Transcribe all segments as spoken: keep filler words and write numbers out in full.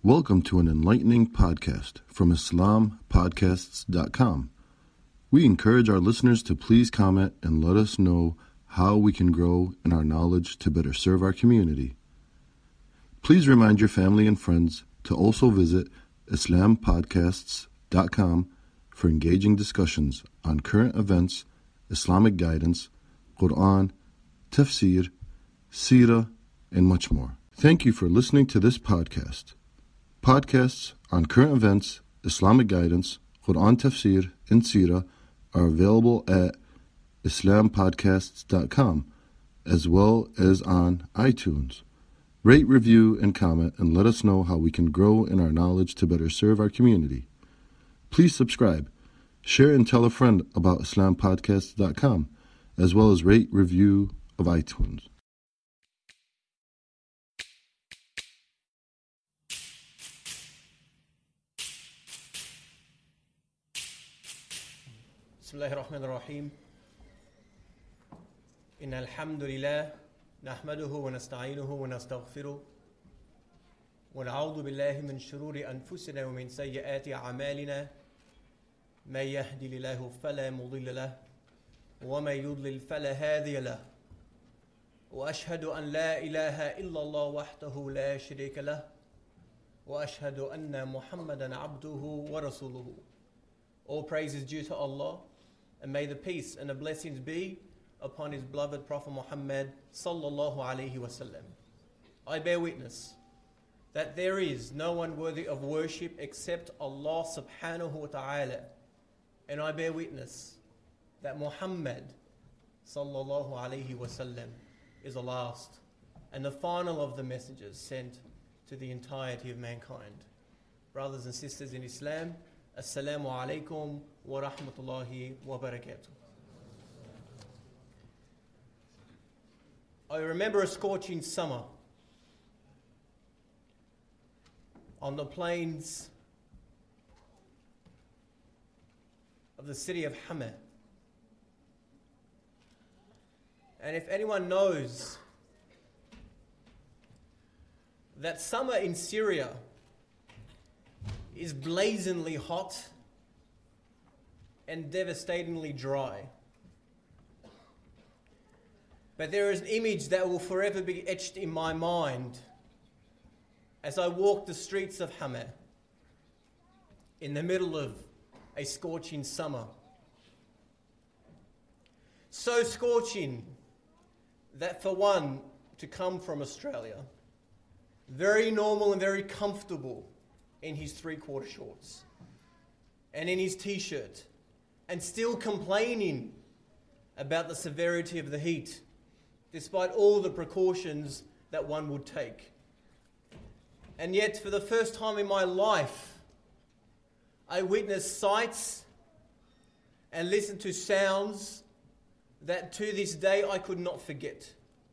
Welcome to an enlightening podcast from Islam Podcasts dot com. We encourage our listeners to please comment and let us know how we can grow in our knowledge to better serve our community. Please remind your family and friends to also visit Islam Podcasts dot com for engaging discussions on current events, Islamic guidance, Quran, tafsir, seerah, and much more. Thank you for listening to this podcast. Podcasts on current events, Islamic guidance, Quran tafsir, and seerah are available at Islam Podcasts dot com as well as on iTunes. Rate, review, and comment and let us know how we can grow in our knowledge to better serve our community. Please subscribe, share, and tell a friend about Islam Podcasts dot com as well as rate, review of iTunes. بسم الله الرحمن الرحيم إن الحمد لله نحمده ونستعينه ونستغفره ونعوذ بالله من شرور أنفسنا ومن سيئات أعمالنا من يهدي الله فلا مضل له ومن يضلل فلا هادي له وأشهد أن لا إله إلا الله وحده لا شريك له وأشهد أن محمدا عبده ورسوله. All praise is due to Allah, and may the peace and the blessings be upon his beloved Prophet Muhammad sallallahu alaihi wasallam. I bear witness that there is no one worthy of worship except Allah subhanahu wa ta'ala, and I bear witness that Muhammad sallallahu alaihi wasallam is the last and the final of the messengers sent to the entirety of mankind. Brothers and sisters in Islam, Assalamu alaikum wa rahmatullahi wa barakatuh. I remember a scorching summer on the plains of the city of Hama. And if anyone knows that summer in Syria is blazingly hot and devastatingly dry. But there is an image that will forever be etched in my mind as I walk the streets of Hama in the middle of a scorching summer. So scorching that for one to come from Australia, very normal and very comfortable in his three-quarter shorts and in his t-shirt, and still complaining about the severity of the heat, despite all the precautions that one would take. And yet, for the first time in my life, I witnessed sights and listened to sounds that to this day I could not forget.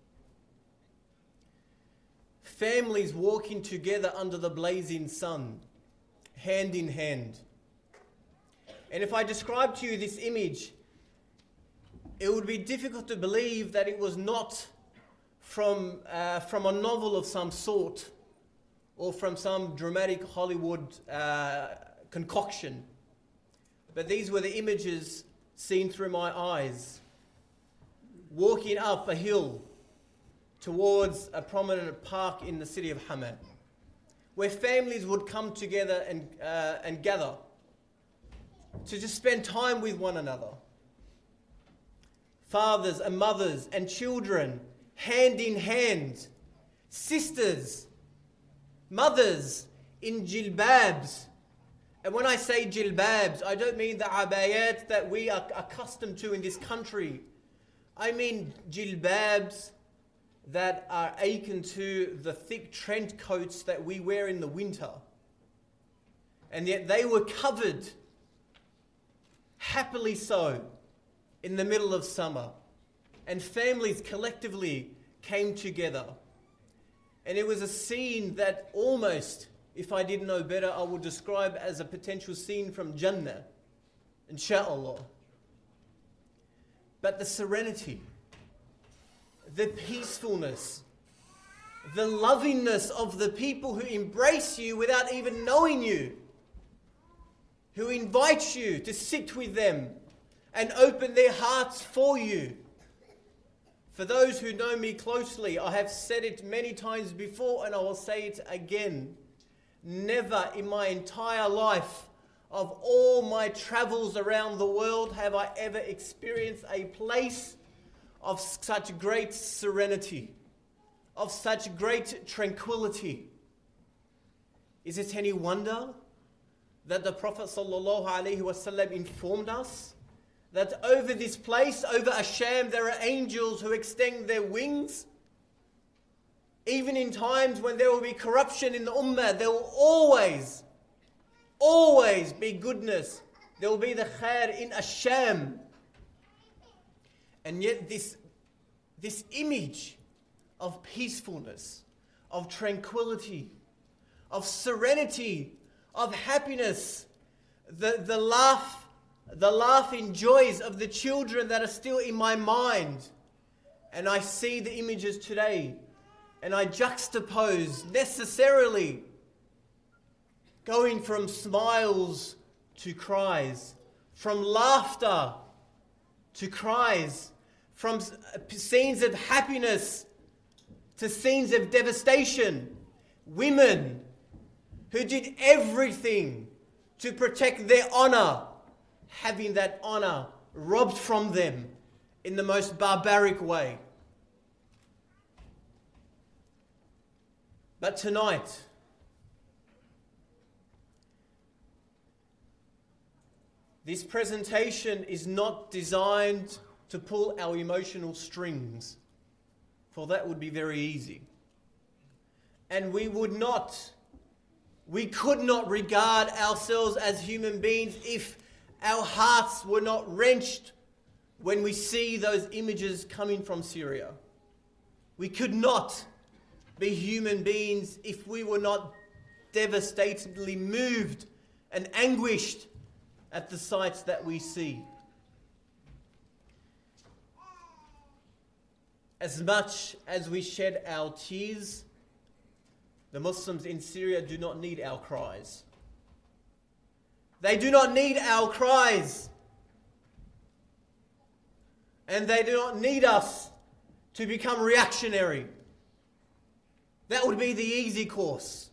Families walking together under the blazing sun, hand in hand. And if I describe to you this image, it would be difficult to believe that it was not from, uh, from a novel of some sort or from some dramatic Hollywood uh, concoction. But these were the images seen through my eyes. Walking up a hill towards a prominent park in the city of Hama, where families would come together and, uh, and gather to just spend time with one another. Fathers and mothers and children, hand in hand, sisters, mothers in jilbabs. And when I say jilbabs, I don't mean the abayat that we are accustomed to in this country. I mean jilbabs that are akin to the thick trench coats that we wear in the winter. And yet they were covered, happily so, in the middle of summer. And families collectively came together. And it was a scene that almost, if I didn't know better, I would describe as a potential scene from Jannah, inshaAllah. But the serenity, the peacefulness, the lovingness of the people who embrace you without even knowing you, who invite you to sit with them and open their hearts for you. For those who know me closely, I have said it many times before and I will say it again. Never in my entire life, of all my travels around the world, have I ever experienced a place of such great serenity, of such great tranquility. Is it any wonder that the Prophet ﷺ informed us that over this place, over Asham, there are angels who extend their wings? Even in times when there will be corruption in the ummah, there will always, always be goodness. There will be the khair in Asham. And yet this, this image of peacefulness, of tranquility, of serenity, of happiness, the, the laugh, the laughing joys of the children that are still in my mind. And I see the images today and I juxtapose necessarily going from smiles to cries, from laughter to cries, from scenes of happiness to scenes of devastation. Women who did everything to protect their honor, having that honor robbed from them in the most barbaric way. But tonight, this presentation is not designed to pull our emotional strings, for that would be very easy. And we would not, we could not regard ourselves as human beings if our hearts were not wrenched when we see those images coming from Syria. We could not be human beings if we were not devastatingly moved and anguished at the sights that we see. As much as we shed our tears, the Muslims in Syria do not need our cries. They do not need our cries. And they do not need us to become reactionary. That would be the easy course.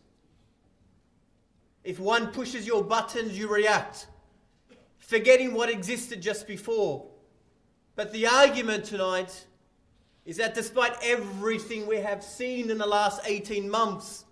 If one pushes your buttons, you react, forgetting what existed just before. But the argument tonight is that despite everything we have seen in the last eighteen months,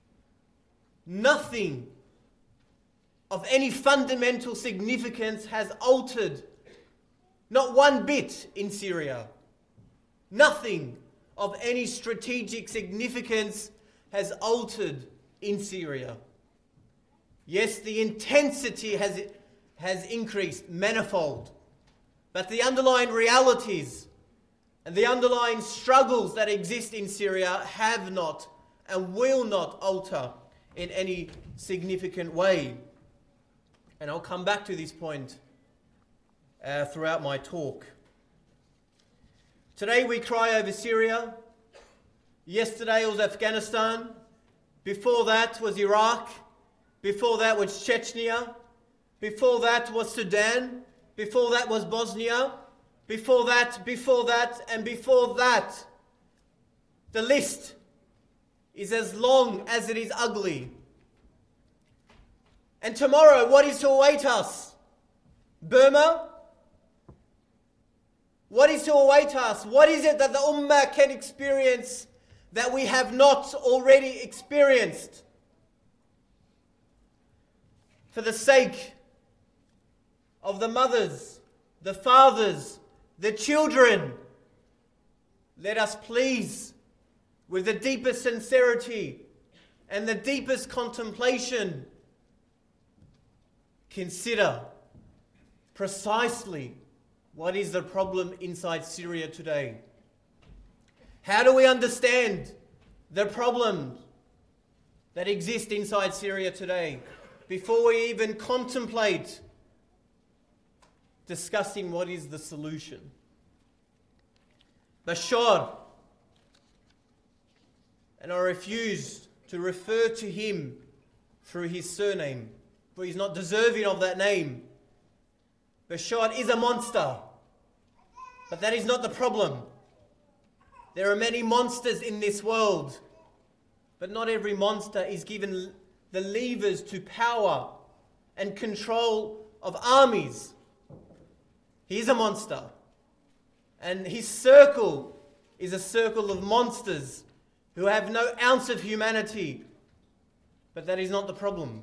nothing of any fundamental significance has altered, not one bit in Syria. Nothing of any strategic significance has altered in Syria. Yes, the intensity has, has increased manifold, but the underlying realities and the underlying struggles that exist in Syria have not and will not alter in any significant way. And I'll come back to this point uh, throughout my talk. Today we cry over Syria. Yesterday it was Afghanistan. Before that was Iraq. Before that was Chechnya. Before that was Sudan. Before that was Bosnia. Before that, before that, and before that. The list is as long as it is ugly. And tomorrow, what is to await us? Burma? What is to await us? What is it that the Ummah can experience that we have not already experienced? For the sake of the mothers, the fathers, the children, let us please, with the deepest sincerity and the deepest contemplation, consider precisely what is the problem inside Syria today. How do we understand the problems that exist inside Syria today before we even contemplate discussing what is the solution? Bashar, and I refuse to refer to him through his surname, for he's not deserving of that name. Bashar is a monster, but that is not the problem. There are many monsters in this world, but not every monster is given the levers to power and control of armies. He is a monster, and his circle is a circle of monsters who have no ounce of humanity, but that is not the problem.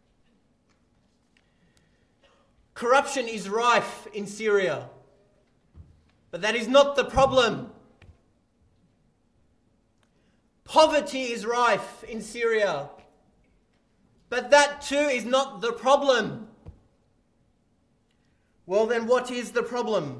Corruption is rife in Syria, but that is not the problem. Poverty is rife in Syria, but that too is not the problem. Well, then what is the problem?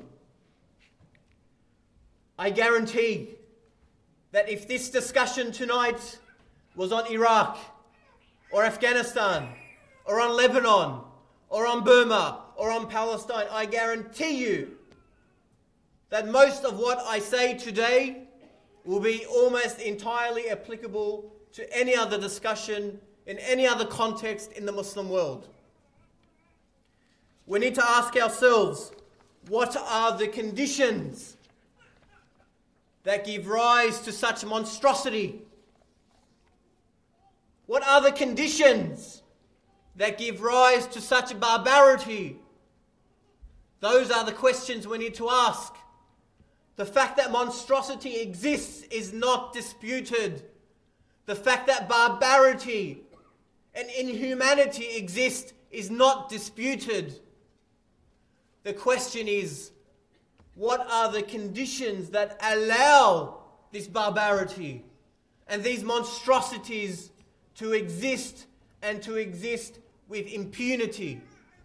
I guarantee that if this discussion tonight was on Iraq or Afghanistan or on Lebanon or on Burma or on Palestine, I guarantee you that most of what I say today will be almost entirely applicable to any other discussion in any other context in the Muslim world. We need to ask ourselves, what are the conditions that give rise to such monstrosity? What are the conditions that give rise to such barbarity? Those are the questions we need to ask. The fact that monstrosity exists is not disputed. The fact that barbarity and inhumanity exist is not disputed. The question is, what are the conditions that allow this barbarity and these monstrosities to exist and to exist with impunity?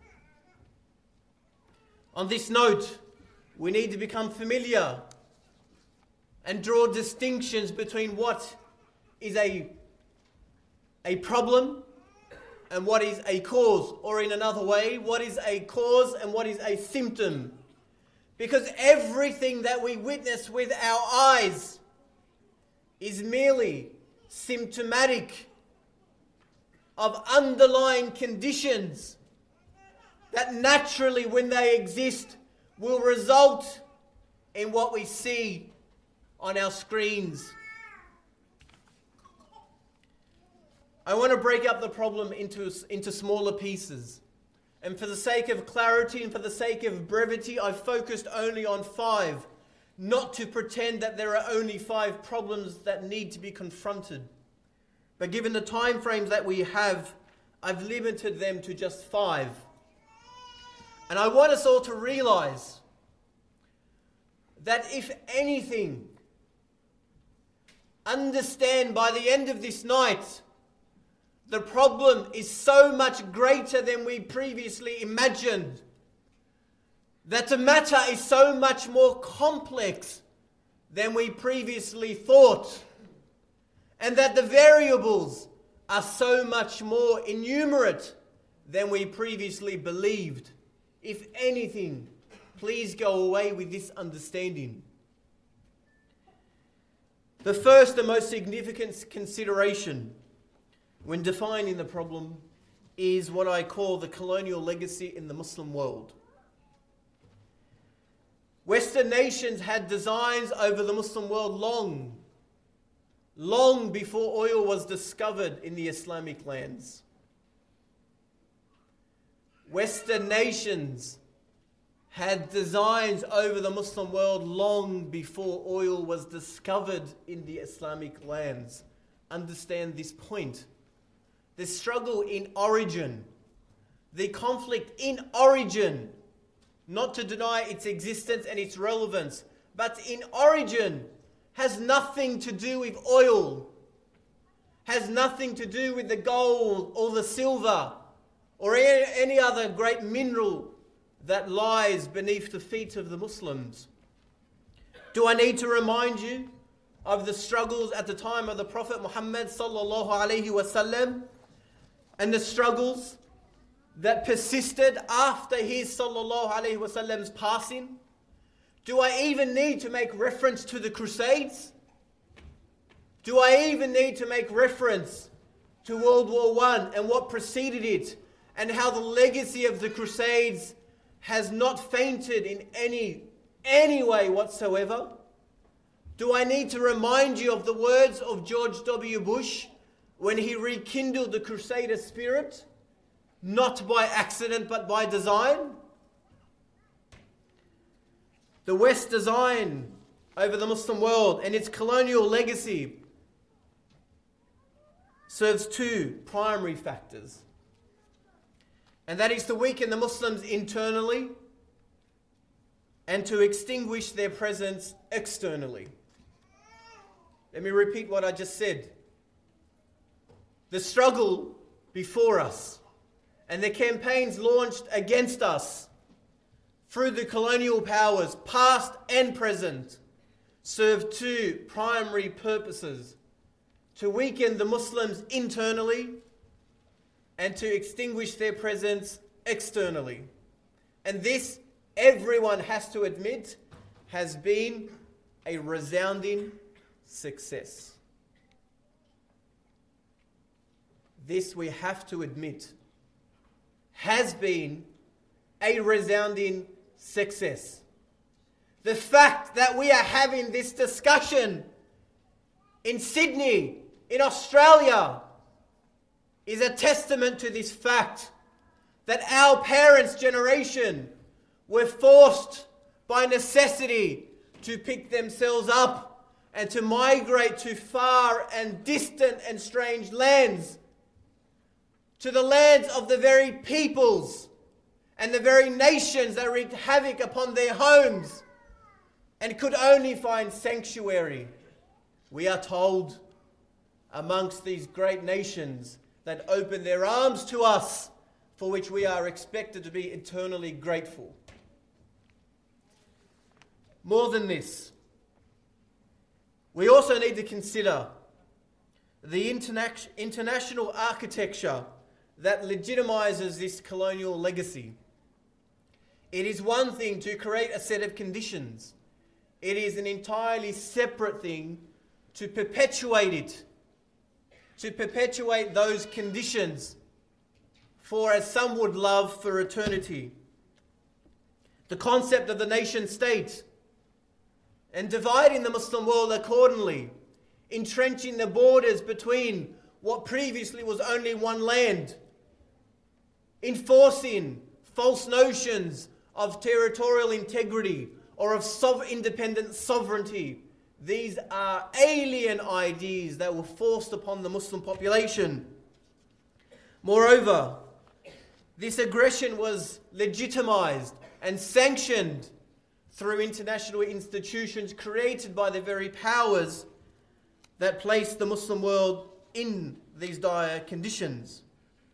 On this note, we need to become familiar and draw distinctions between what is a, a problem and what is a cause, or in another way, what is a cause and what is a symptom. Because everything that we witness with our eyes is merely symptomatic of underlying conditions that naturally, when they exist, will result in what we see on our screens. I want to break up the problem into, into smaller pieces. And for the sake of clarity and for the sake of brevity, I've focused only on five, not to pretend that there are only five problems that need to be confronted. But given the time frames that we have, I've limited them to just five. And I want us all to realize that if anything, understand by the end of this night, the problem is so much greater than we previously imagined. That the matter is so much more complex than we previously thought. And that the variables are so much more innumerate than we previously believed. If anything, please go away with this understanding. The first and most significant consideration when defining the problem is what I call the colonial legacy in the Muslim world. Western nations had designs over the Muslim world long, long before oil was discovered in the Islamic lands. Western nations had designs over the Muslim world long before oil was discovered in the Islamic lands. Understand this point. The struggle in origin, the conflict in origin, not to deny its existence and its relevance, but in origin, has nothing to do with oil, has nothing to do with the gold or the silver or any other great mineral that lies beneath the feet of the Muslims. Do I need to remind you of the struggles at the time of the Prophet Muhammad sallallahu alaihi wasallam and the struggles that persisted after his sallallahu alaihi wasallam's passing? Do I even need to make reference to the Crusades? Do I even need to make reference to World War One and what preceded it, and how the legacy of the Crusades has not fainted in any, any way whatsoever? Do I need to remind you of the words of George W. Bush when he rekindled the Crusader spirit, not by accident but by design? The West's design over the Muslim world and its colonial legacy serves two primary factors, and that is to weaken the Muslims internally and to extinguish their presence externally. Let me repeat what I just said. The struggle before us and the campaigns launched against us through the colonial powers, past and present, serve two primary purposes: to weaken the Muslims internally and to extinguish their presence externally. And this, everyone has to admit, has been a resounding success. This, we have to admit, has been a resounding success. The fact that we are having this discussion in Sydney, in Australia, is a testament to this fact that our parents' generation were forced by necessity to pick themselves up and to migrate to far and distant and strange lands, to the lands of the very peoples and the very nations that wreaked havoc upon their homes and could only find sanctuary, we are told, amongst these great nations that open their arms to us, for which we are expected to be eternally grateful. More than this, we also need to consider the interna- international architecture that legitimizes this colonial legacy. It is one thing to create a set of conditions. It is an entirely separate thing to perpetuate it, to perpetuate those conditions for, as some would love, for eternity. The concept of the nation state and dividing the Muslim world accordingly, entrenching the borders between what previously was only one land, enforcing false notions of territorial integrity or of sov- independent sovereignty. These are alien ideas that were forced upon the Muslim population. Moreover, this aggression was legitimized and sanctioned through international institutions created by the very powers that placed the Muslim world in these dire conditions.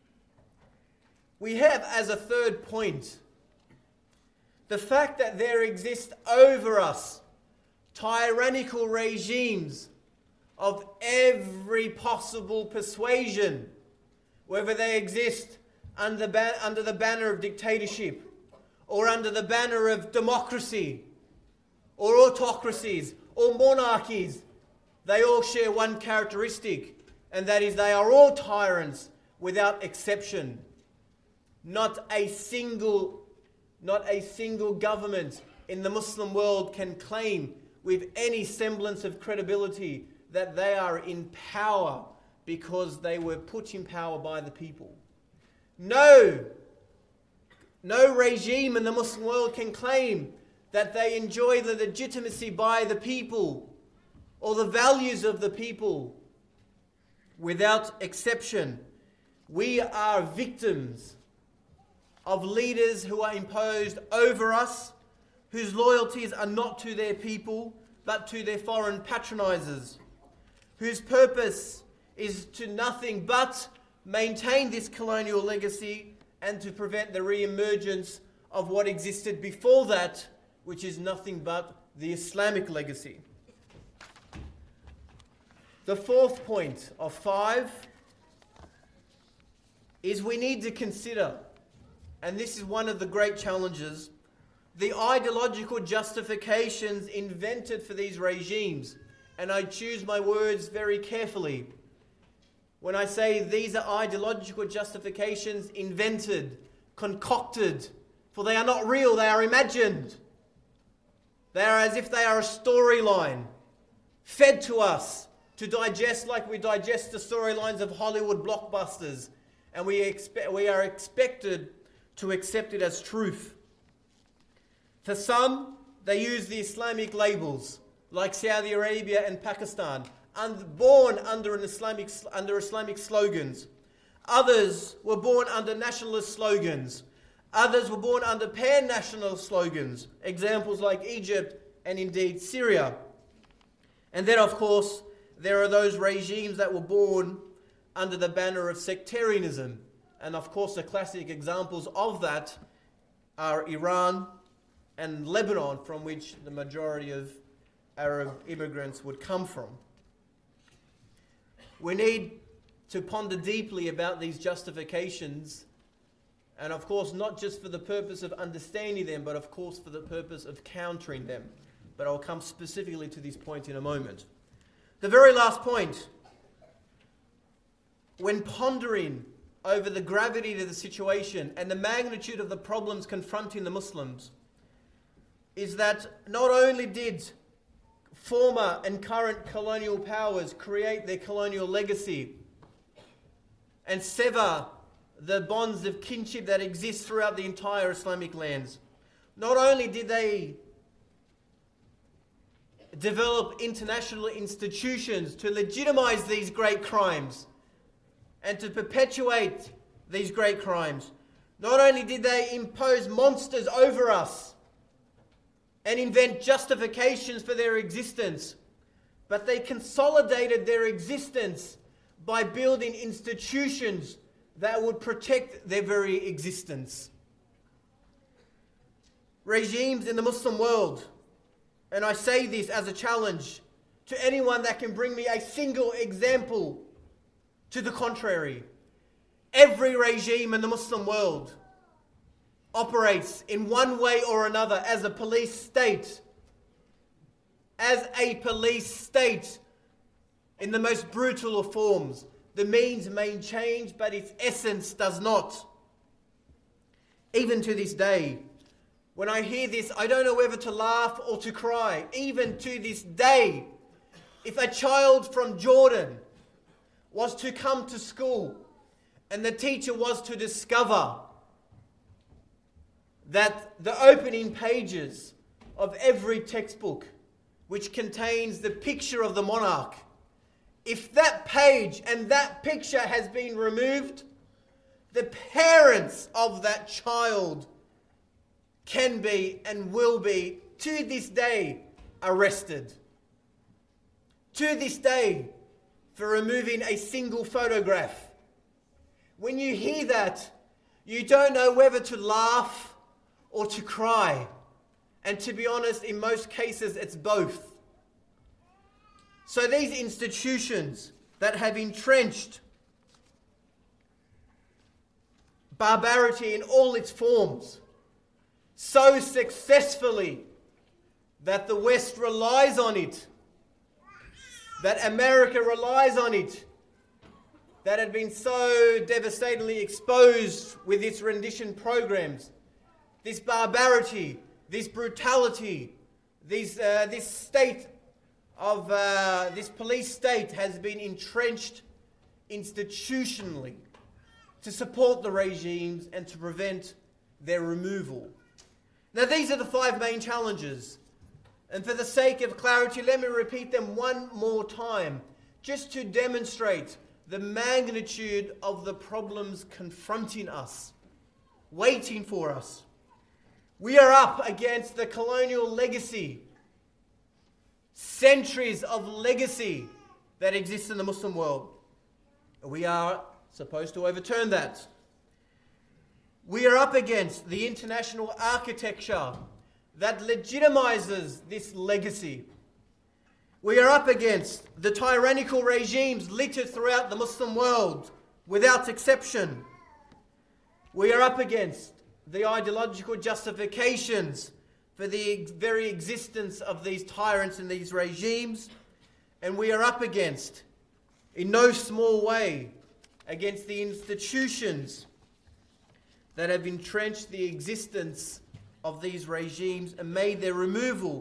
We have, as a third point, the fact that there exist over us tyrannical regimes of every possible persuasion, whether they exist under, ban- under the banner of dictatorship or under the banner of democracy or autocracies or monarchies. They all share one characteristic, and that is they are all tyrants without exception. Not a single, not a single government in the Muslim world can claim with any semblance of credibility that they are in power because they were put in power by the people. No, no regime in the Muslim world can claim that they enjoy the legitimacy by the people or the values of the people. Without exception, we are victims of leaders who are imposed over us, whose loyalties are not to their people, but to their foreign patronizers, whose purpose is to nothing but maintain this colonial legacy and to prevent the re-emergence of what existed before that, which is nothing but the Islamic legacy. The fourth point of five is we need to consider, and this is one of the great challenges, the ideological justifications invented for these regimes and I choose my words very carefully when I say these are ideological justifications invented, concocted, for they are not real, they are imagined. They are as if they are a storyline fed to us to digest like we digest the storylines of Hollywood blockbusters, and we expect we are expected to accept it as truth. For some, they use the Islamic labels, like Saudi Arabia and Pakistan, and born under an Islamic under Islamic slogans. Others were born under nationalist slogans. Others were born under pan-national slogans, examples like Egypt and indeed Syria. And then, of course, there are those regimes that were born under the banner of sectarianism. And of course, the classic examples of that are Iran and Lebanon, from which the majority of Arab immigrants would come from. We need to ponder deeply about these justifications, and of course not just for the purpose of understanding them, but of course for the purpose of countering them. But I'll come specifically to this point in a moment. The very last point, when pondering over the gravity of the situation and the magnitude of the problems confronting the Muslims, is that not only did former and current colonial powers create their colonial legacy and sever the bonds of kinship that exist throughout the entire Islamic lands. Not only did they develop international institutions to legitimize these great crimes and to perpetuate these great crimes, not only did they impose monsters over us and invent justifications for their existence, but they consolidated their existence by building institutions that would protect their very existence. Regimes in the Muslim world, and I say this as a challenge to anyone that can bring me a single example to the contrary. Every regime in the Muslim world operates in one way or another as a police state, as a police state in the most brutal of forms. The means may change, but its essence does not. Even to this day, when I hear this, I don't know whether to laugh or to cry. Even to this day, if a child from Jordan was to come to school and the teacher was to discover that the opening pages of every textbook, which contains the picture of the monarch, if that page and that picture has been removed, the parents of that child can be and will be, to this day, arrested. To this day, for removing a single photograph. When you hear that, you don't know whether to laugh or to cry. And to be honest, in most cases, it's both. So these institutions that have entrenched barbarity in all its forms so successfully that the West relies on it, that America relies on it, that had been so devastatingly exposed with its rendition programs, this barbarity, this brutality, this, uh, this state of uh, this police state has been entrenched institutionally to support the regimes and to prevent their removal. Now, these are the five main challenges. And for the sake of clarity, let me repeat them one more time, just to demonstrate the magnitude of the problems confronting us, waiting for us. We are up against the colonial legacy, centuries of legacy that exists in the Muslim world. We are supposed to overturn that. We are up against the international architecture that legitimizes this legacy. We are up against the tyrannical regimes littered throughout the Muslim world without exception. We are up against the ideological justifications for the very existence of these tyrants and these regimes. and we are up against, in no small way, against the institutions that have entrenched the existence of these regimes and made their removal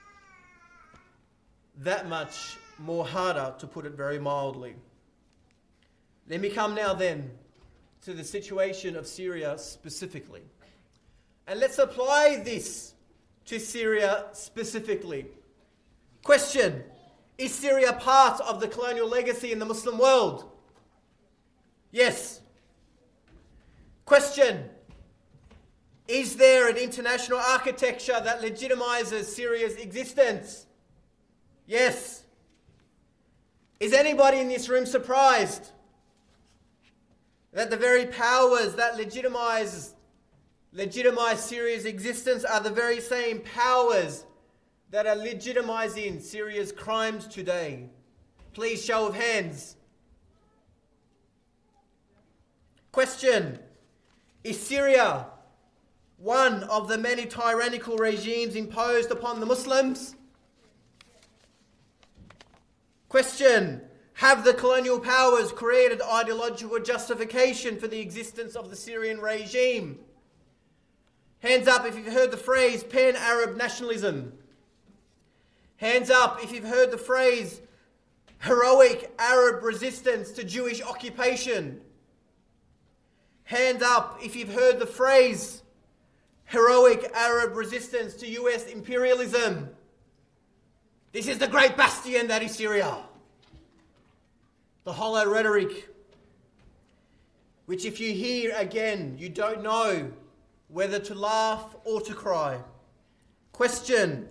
that much more harder, to put it very mildly. Let me come now then to the situation of Syria specifically. And let's apply this to Syria specifically. Question: is Syria part of the colonial legacy in the Muslim world? Yes. Question: is there an international architecture that legitimizes Syria's existence? Yes. Is anybody in this room surprised that the very powers that legitimize legitimize Syria's existence are the very same powers that are legitimizing Syria's crimes today? Please, show of hands. Question: is Syria one of the many tyrannical regimes imposed upon the Muslims? Question: have the colonial powers created ideological justification for the existence of the Syrian regime? Hands up if you've heard the phrase pan-Arab nationalism. Hands up if you've heard the phrase heroic Arab resistance to Jewish occupation. Hand up if you've heard the phrase heroic Arab resistance to U S imperialism. This is the great bastion that is Syria. The hollow rhetoric, which if you hear again, you don't know whether to laugh or to cry. Question: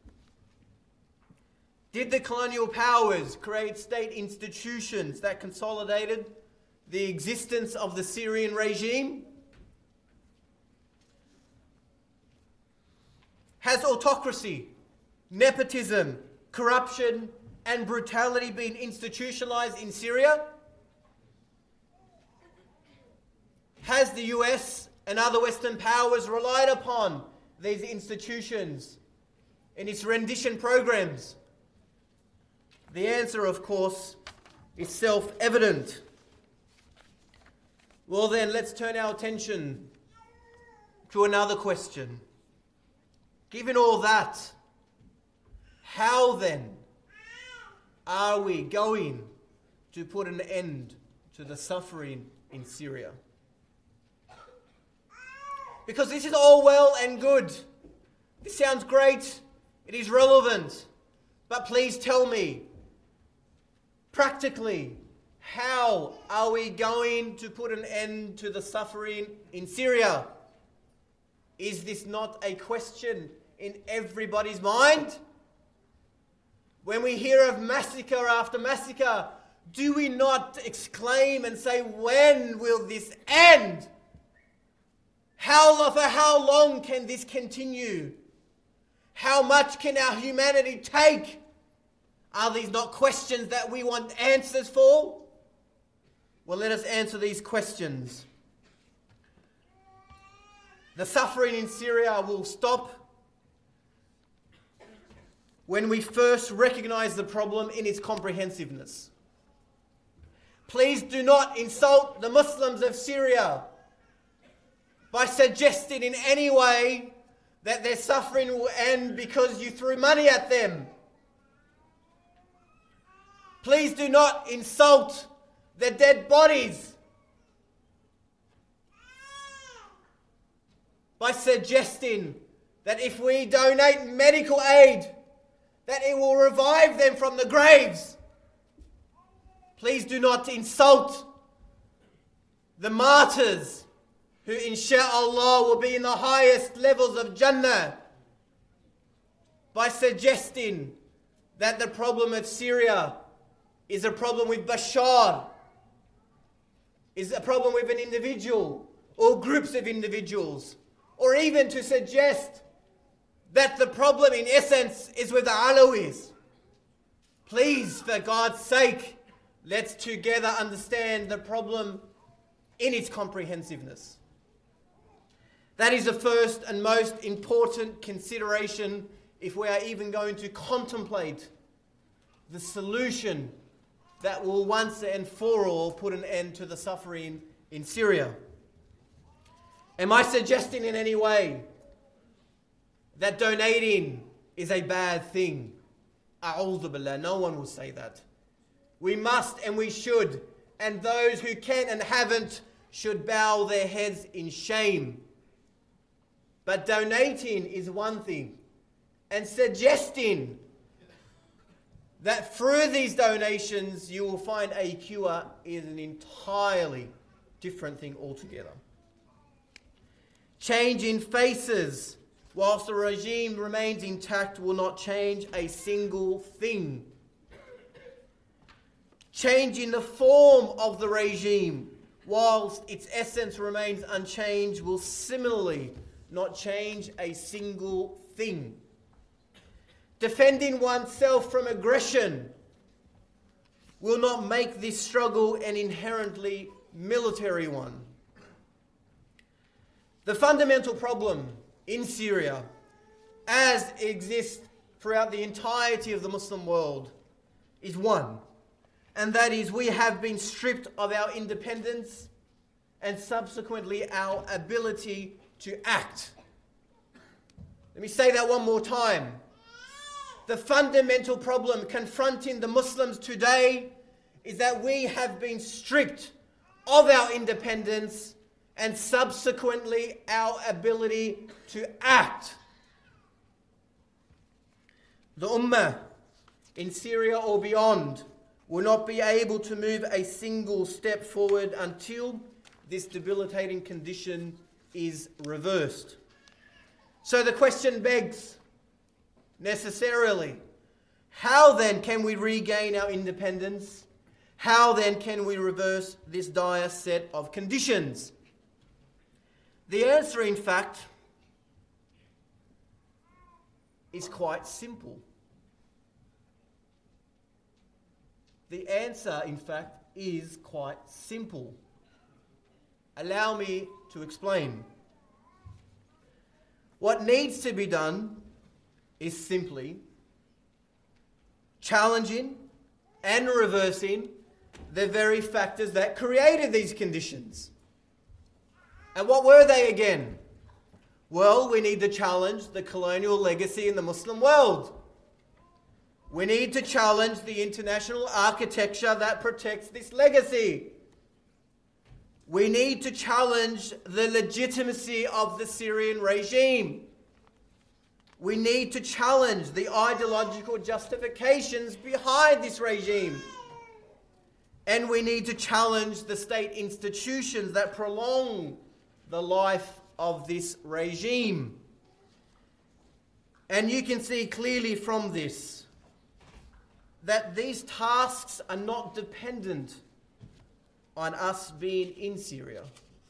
did the colonial powers create state institutions that consolidated the existence of the Syrian regime? Has autocracy, nepotism, corruption, and brutality been institutionalized in Syria? Has the U S and other Western powers relied upon these institutions in its rendition programs? The answer, of course, is self-evident. Well then, let's turn our attention to another question. Given all that, how then are we going to put an end to the suffering in Syria? Because this is all well and good. This sounds great. It is relevant. But please tell me, practically, how are we going to put an end to the suffering in Syria? Is this not a question in everybody's mind? When we hear of massacre after massacre, do we not exclaim and say, when will this end? How, for how long can this continue? How much can our humanity take? Are these not questions that we want answers for? Well, let us answer these questions. The suffering in Syria will stop when we first recognize the problem in its comprehensiveness. Please do not insult the Muslims of Syria by suggesting in any way that their suffering will end because you threw money at them. Please do not insult the dead bodies by suggesting that if we donate medical aid, that it will revive them from the graves. Please do not insult the martyrs who insha'Allah will be in the highest levels of Jannah by suggesting that the problem of Syria is a problem with Bashar, is a problem with an individual or groups of individuals, or even to suggest that the problem in essence is with the Alawis. Please, for God's sake, let's together understand the problem in its comprehensiveness. That is the first and most important consideration if we are even going to contemplate the solution that will once and for all put an end to the suffering in Syria. Am I suggesting in any way that donating is a bad thing? A'udhu billah, no one will say that. We must and we should, and those who can and haven't should bow their heads in shame. But donating is one thing, and suggesting that through these donations you will find a cure is an entirely different thing altogether. Change in faces whilst the regime remains intact will not change a single thing. Change in the form of the regime whilst its essence remains unchanged will similarly not change a single thing. Defending oneself from aggression will not make this struggle an inherently military one. The fundamental problem in Syria, as it exists throughout the entirety of the Muslim world, is one, and that is we have been stripped of our independence and subsequently our ability to act. Let me say that one more time. The fundamental problem confronting the Muslims today is that we have been stripped of our independence and subsequently our ability to act. The Ummah in Syria or beyond will not be able to move a single step forward until this debilitating condition is reversed. So the question begs, necessarily, how then can we regain our independence? How then can we reverse this dire set of conditions? The answer, in fact, is quite simple. The answer, in fact, is quite simple. Allow me to explain. What needs to be done is simply challenging and reversing the very factors that created these conditions. And what were they again? Well, we need to challenge the colonial legacy in the Muslim world. We need to challenge the international architecture that protects this legacy. We need to challenge the legitimacy of the Syrian regime. We need to challenge the ideological justifications behind this regime. And we need to challenge the state institutions that prolong the life of this regime. And you can see clearly from this that these tasks are not dependent on us being in Syria.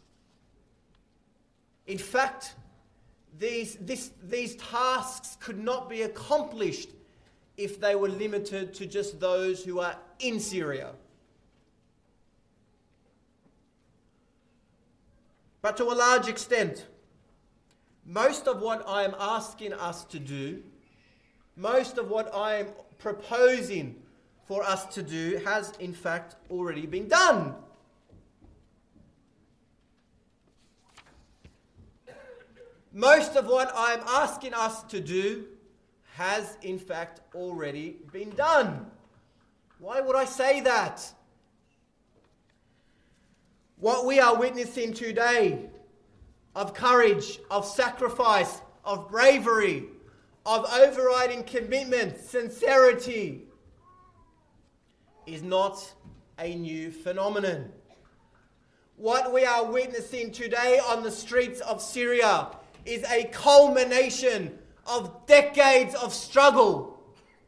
In fact, these, this, these tasks could not be accomplished if they were limited to just those who are in Syria. But to a large extent, most of what I am asking us to do, most of what I am proposing for us to do has in fact already been done. Most of what I am asking us to do has in fact already been done. Why would I say that? What we are witnessing today of courage, of sacrifice, of bravery, of overriding commitment, sincerity, is not a new phenomenon. What we are witnessing today on the streets of Syria is a culmination of decades of struggle.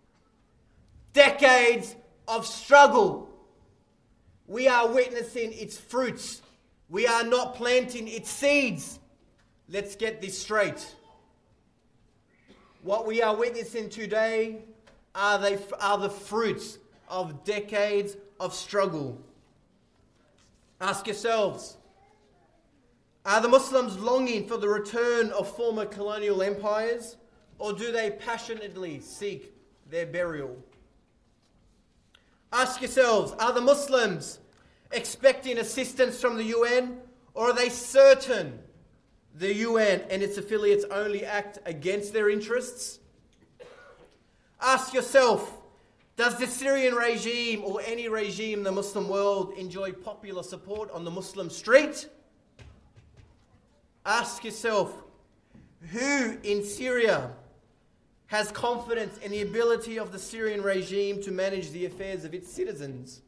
Decades of struggle. We are witnessing its fruits. We are not planting its seeds. Let's get this straight. What we are witnessing today are, they, are the fruits of decades of struggle. Ask yourselves, are the Muslims longing for the return of former colonial empires, or do they passionately seek their burial? Ask yourselves, are the Muslims expecting assistance from the U N, or are they certain the U N and its affiliates only act against their interests? Ask yourself, does the Syrian regime or any regime in the Muslim world enjoy popular support on the Muslim street? Ask yourself, who in Syria has confidence in the ability of the Syrian regime to manage the affairs of its citizens?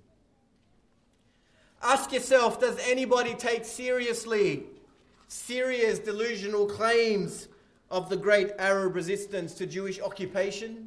Ask yourself, does anybody take seriously Syria's delusional claims of the great Arab resistance to Jewish occupation?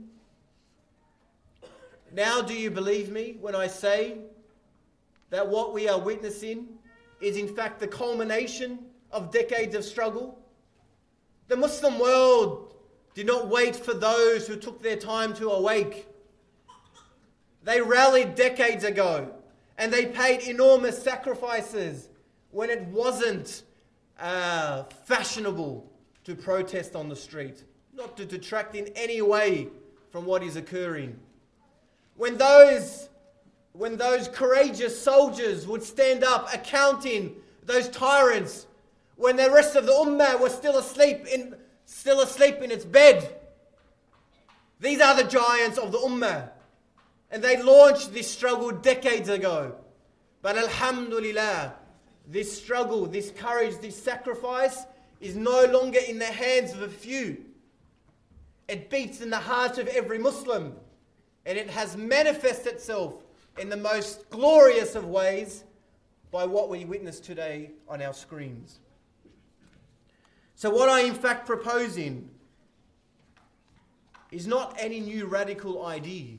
Now, do you believe me when I say that what we are witnessing is in fact the culmination of decades of struggle? The Muslim world did not wait for those who took their time to awake. They rallied decades ago and they paid enormous sacrifices when it wasn't uh, fashionable to protest on the street, not to detract in any way from what is occurring. When those, when those courageous soldiers would stand up accounting those tyrants, when the rest of the ummah was still asleep in, still asleep in its bed. These are the giants of the ummah. And they launched this struggle decades ago. But alhamdulillah, this struggle, this courage, this sacrifice is no longer in the hands of a few. It beats in the heart of every Muslim. And it has manifested itself in the most glorious of ways by what we witness today on our screens. So what I in fact proposing is not any new radical idea.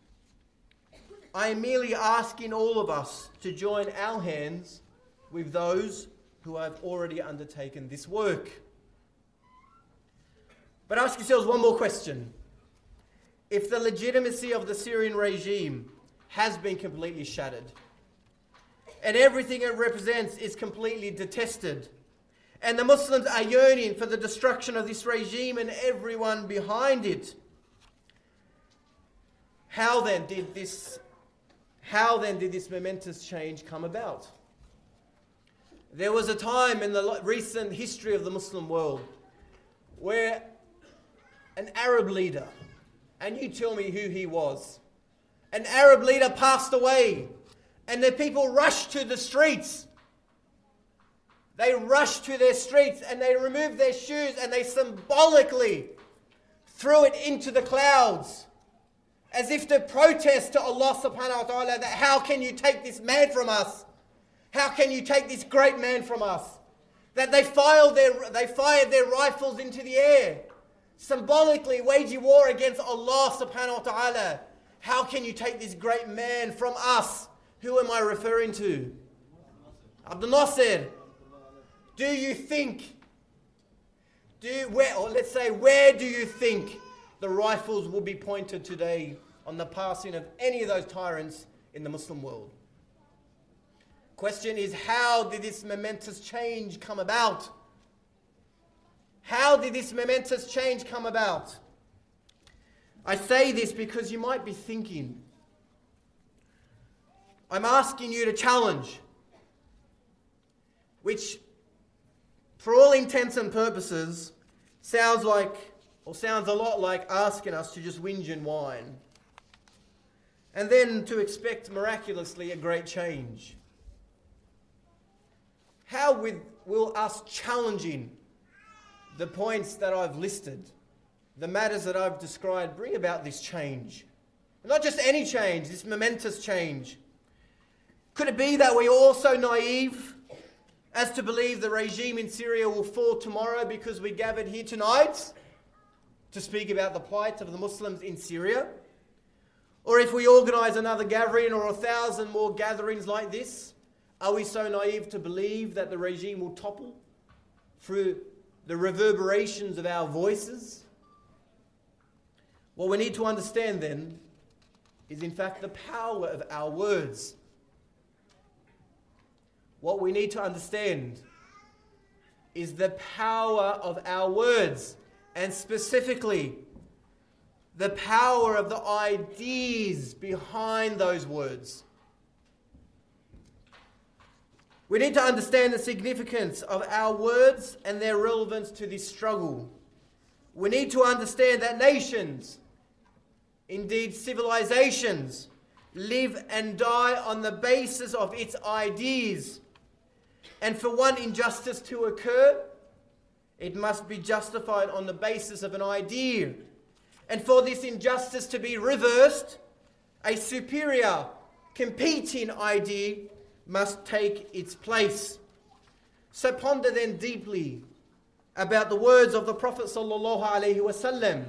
I am merely asking all of us to join our hands with those who have already undertaken this work. But ask yourselves one more question. If the legitimacy of the Syrian regime has been completely shattered, and everything it represents is completely detested, and the Muslims are yearning for the destruction of this regime and everyone behind it, how then did this, how then did this momentous change come about? There was a time in the recent history of the Muslim world where an Arab leader, and you tell me who he was, an Arab leader passed away, and the people rushed to the streets. They rushed to their streets and they removed their shoes and they symbolically threw it into the clouds as if to protest to Allah subhanahu wa ta'ala that how can you take this man from us? How can you take this great man from us? That they fired their, they fired their rifles into the air, symbolically waging war against Allah subhanahu wa ta'ala. How can you take this great man from us? Who am I referring to? Abdul Nasser. Do you think, do you, where, or let's say, where do you think the rifles will be pointed today on the passing of any of those tyrants in the Muslim world? Question is, how did this momentous change come about? How did this momentous change come about? I say this because you might be thinking, I'm asking you to challenge, which for all intents and purposes sounds like, or sounds a lot like asking us to just whinge and whine, and then to expect miraculously a great change. How with, will us challenging the points that I've listed, the matters that I've described, bring about this change? Not just any change, this momentous change. Could it be that we're also naive as to believe the regime in Syria will fall tomorrow because we gathered here tonight to speak about the plight of the Muslims in Syria? Or if we organise another gathering or a thousand more gatherings like this, are we so naive to believe that the regime will topple through the reverberations of our voices? What we need to understand then is in fact the power of our words. What we need to understand is the power of our words, and specifically the power of the ideas behind those words. We need to understand the significance of our words and their relevance to this struggle. We need to understand that nations, indeed civilizations, live and die on the basis of its ideas. And for one injustice to occur, it must be justified on the basis of an idea. And for this injustice to be reversed, a superior, competing idea must take its place. So ponder then deeply about the words of the Prophet sallallahu alaihi wasallam.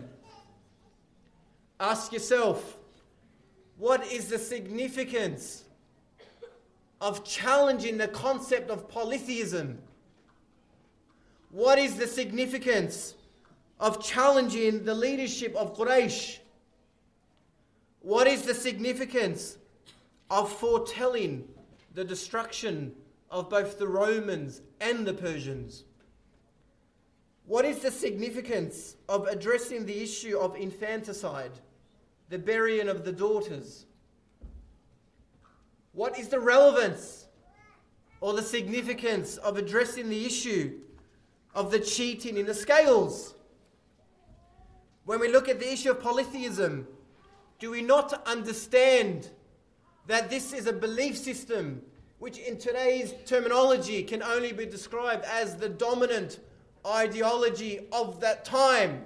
Ask yourself, what is the significance of challenging the concept of polytheism? What is the significance of challenging the leadership of Quraysh? What is the significance of foretelling the destruction of both the Romans and the Persians? What is the significance of addressing the issue of infanticide, the burying of the daughters? What is the relevance or the significance of addressing the issue of the cheating in the scales? When we look at the issue of polytheism, do we not understand that this is a belief system which in today's terminology can only be described as the dominant ideology of that time?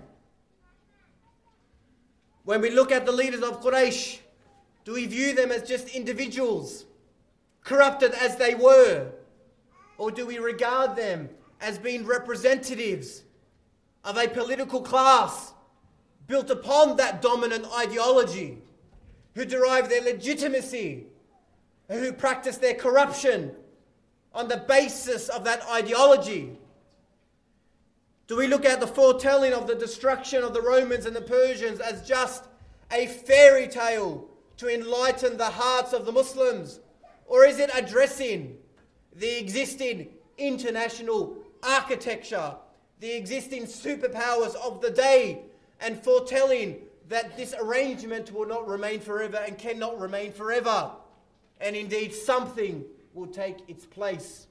When we look at the leaders of Quraysh, do we view them as just individuals, corrupted as they were? Or do we regard them as being representatives of a political class built upon that dominant ideology, who derive their legitimacy and who practice their corruption on the basis of that ideology? Do we look at the foretelling of the destruction of the Romans and the Persians as just a fairy tale to enlighten the hearts of the Muslims? Or is it addressing the existing international architecture, the existing superpowers of the day, and foretelling that this arrangement will not remain forever and cannot remain forever, and indeed something will take its place?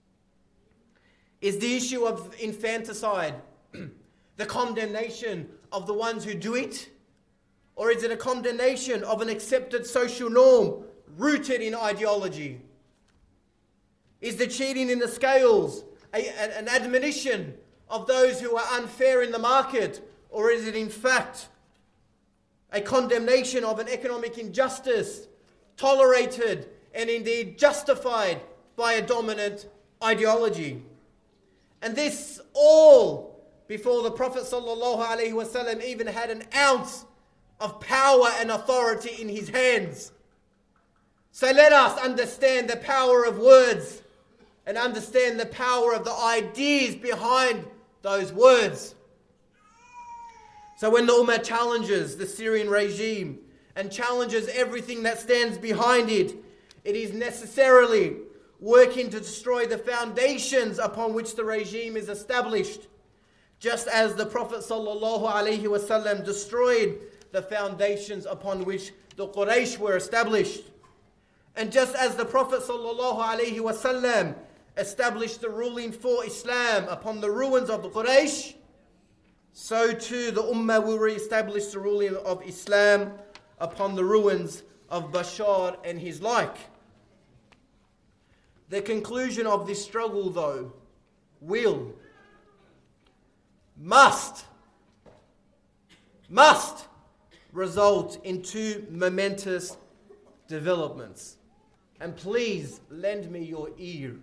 Is the issue of infanticide the condemnation of the ones who do it? Or is it a condemnation of an accepted social norm rooted in ideology? Is the cheating in the scales a, a, an admonition of those who are unfair in the market? Or is it in fact a condemnation of an economic injustice tolerated and indeed justified by a dominant ideology? And this all before the Prophet ﷺ even had an ounce of power and authority in his hands. So let us understand the power of words and understand the power of the ideas behind those words. So when the Ummah challenges the Syrian regime and challenges everything that stands behind it, it is necessarily working to destroy the foundations upon which the regime is established, just as the Prophet ﷺ destroyed the foundations upon which the Quraysh were established. And just as the Prophet ﷺ established the ruling for Islam upon the ruins of the Quraysh, so too the Ummah will re-establish the ruling of Islam upon the ruins of Bashar and his like. The conclusion of this struggle, though, will, must, must result in two momentous developments. And please lend me your ear.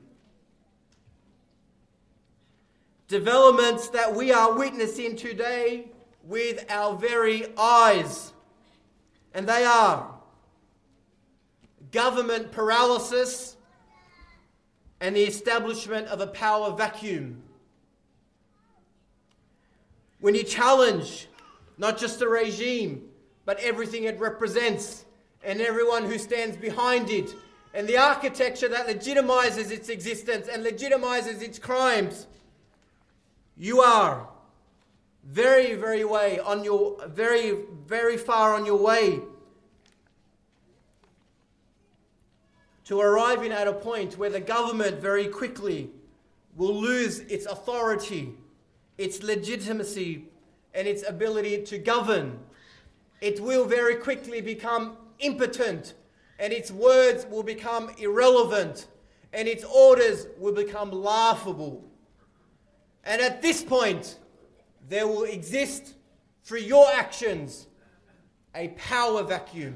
Developments that we are witnessing today with our very eyes. And they are government paralysis and the establishment of a power vacuum. When you challenge not just the regime, but everything it represents and everyone who stands behind it, and the architecture that legitimizes its existence and legitimizes its crimes, you are very, very way on your very, very far on your way to arriving at a point where the government very quickly will lose its authority, its legitimacy, and its ability to govern. It will very quickly become impotent, and its words will become irrelevant, and its orders will become laughable. And at this point, there will exist, through your actions, a power vacuum.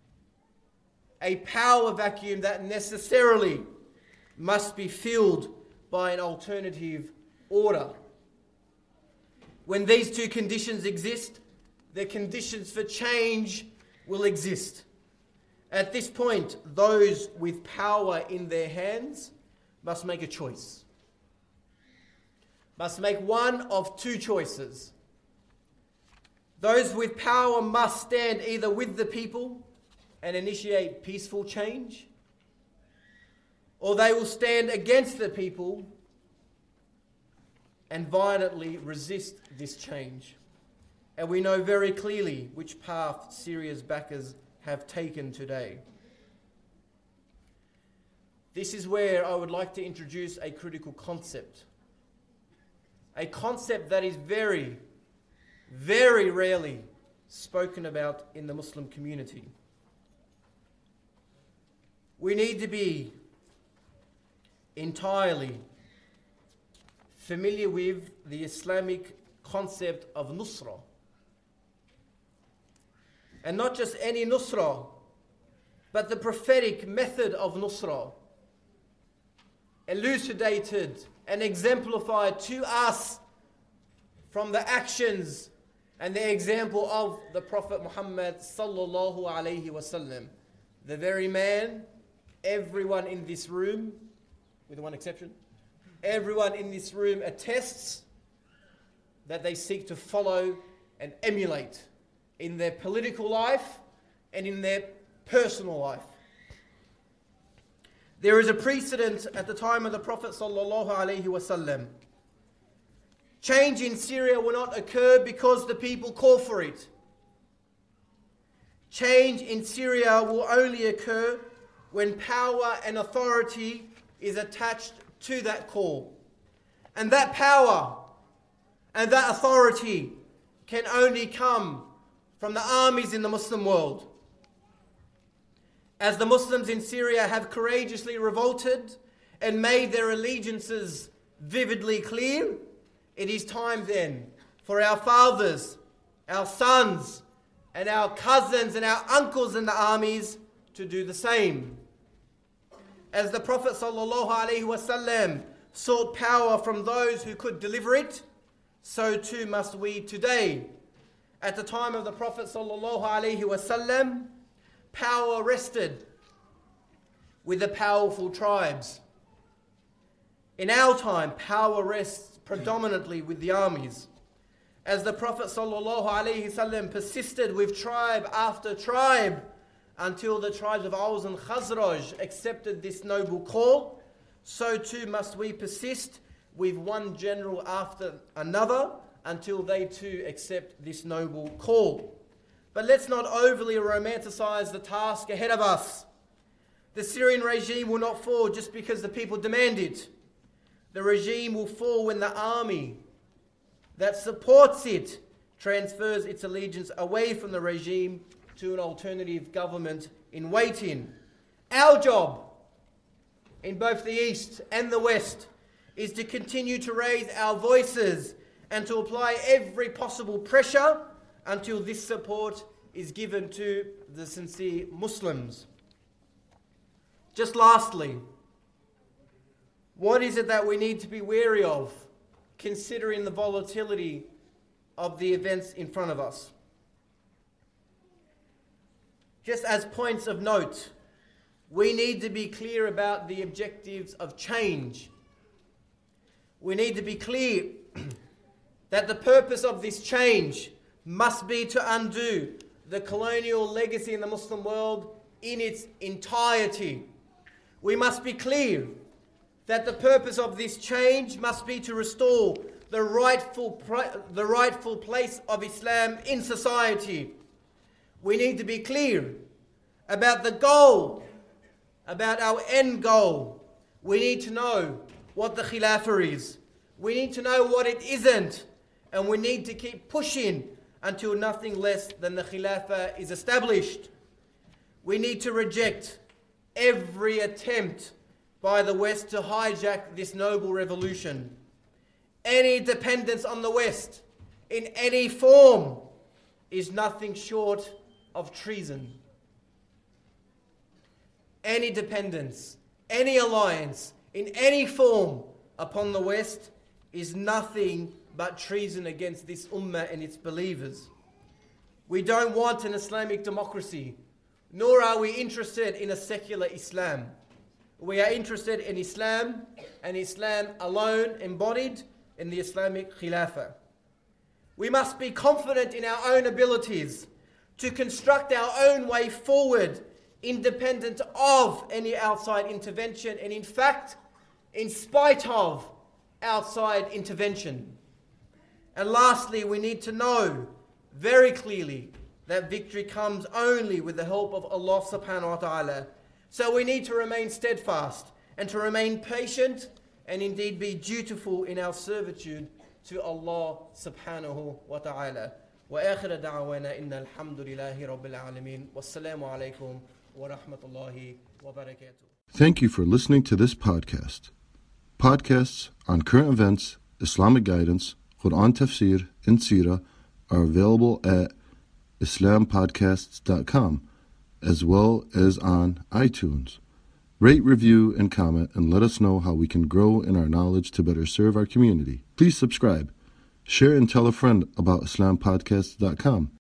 A power vacuum that necessarily must be filled by an alternative order. When these two conditions exist, the conditions for change will exist. At this point, those with power in their hands must make a choice. Must make one of two choices. Those with power must stand either with the people and initiate peaceful change, or they will stand against the people and violently resist this change. And we know very clearly which path Syria's backers have taken today. This is where I would like to introduce a critical concept. A concept that is very, very rarely spoken about in the Muslim community. We need to be entirely familiar with the Islamic concept of Nusra. And not just any Nusra, but the prophetic method of Nusra, elucidated and exemplified to us from the actions and the example of the Prophet Muhammad sallallahu alaihi wasallam, the very man everyone in this room, with one exception, everyone in this room attests that they seek to follow and emulate in their political life and in their personal life. There is a precedent at the time of the Prophet sallallahu alaihi wasallam. Change in Syria will not occur because the people call for it. Change in Syria will only occur when power and authority is attached to that call. And that power and that authority can only come from the armies in the Muslim world. As the Muslims in Syria have courageously revolted and made their allegiances vividly clear, it is time then for our fathers, our sons, and our cousins and our uncles in the armies to do the same. As the Prophet ﷺ sought power from those who could deliver it, so too must we today. At the time of the Prophet ﷺ, power rested with the powerful tribes. In our time, power rests predominantly with the armies. As the Prophet ﷺ persisted with tribe after tribe until the tribes of Aus and Khazraj accepted this noble call, so too must we persist with one general after another until they too accept this noble call. But let's not overly romanticize the task ahead of us. The Syrian regime will not fall just because the people demand it. The regime will fall when the army that supports it transfers its allegiance away from the regime to an alternative government in waiting. Our job in both the East and the West is to continue to raise our voices and to apply every possible pressure until this support is given to the sincere Muslims. Just lastly, what is it that we need to be wary of, considering the volatility of the events in front of us? Just as points of note, we need to be clear about the objectives of change. We need to be clear that the purpose of this change must be to undo the colonial legacy in the Muslim world in its entirety. We must be clear that the purpose of this change must be to restore the rightful, the rightful place of Islam in society. We need to be clear about the goal, about our end goal. We need to know what the Khilafah is. We need to know what it isn't. And we need to keep pushing until nothing less than the Khilafah is established. We need to reject every attempt by the West to hijack this noble revolution. Any dependence on the West in any form is nothing short of treason. Any dependence, any alliance in any form upon the West is nothing but treason against this ummah and its believers. We don't want an Islamic democracy, nor are we interested in a secular Islam. We are interested in Islam, and Islam alone embodied in the Islamic Khilafah. We must be confident in our own abilities to construct our own way forward, independent of any outside intervention, and in fact, in spite of outside intervention. And lastly, we need to know very clearly that victory comes only with the help of Allah subhanahu wa ta'ala. So we need to remain steadfast and to remain patient and indeed be dutiful in our servitude to Allah subhanahu wa ta'ala. وآخر دعوانا إن الحمد لله رب العالمين والسلام عليكم ورحمة الله وبركاته. Thank you for listening to this podcast. Podcasts on current events, Islamic guidance, Quran tafsir, and seerah are available at islam podcasts dot com as well as on iTunes. Rate, review, and comment, and let us know how we can grow in our knowledge to better serve our community. Please subscribe, share, and tell a friend about islam podcasts dot com.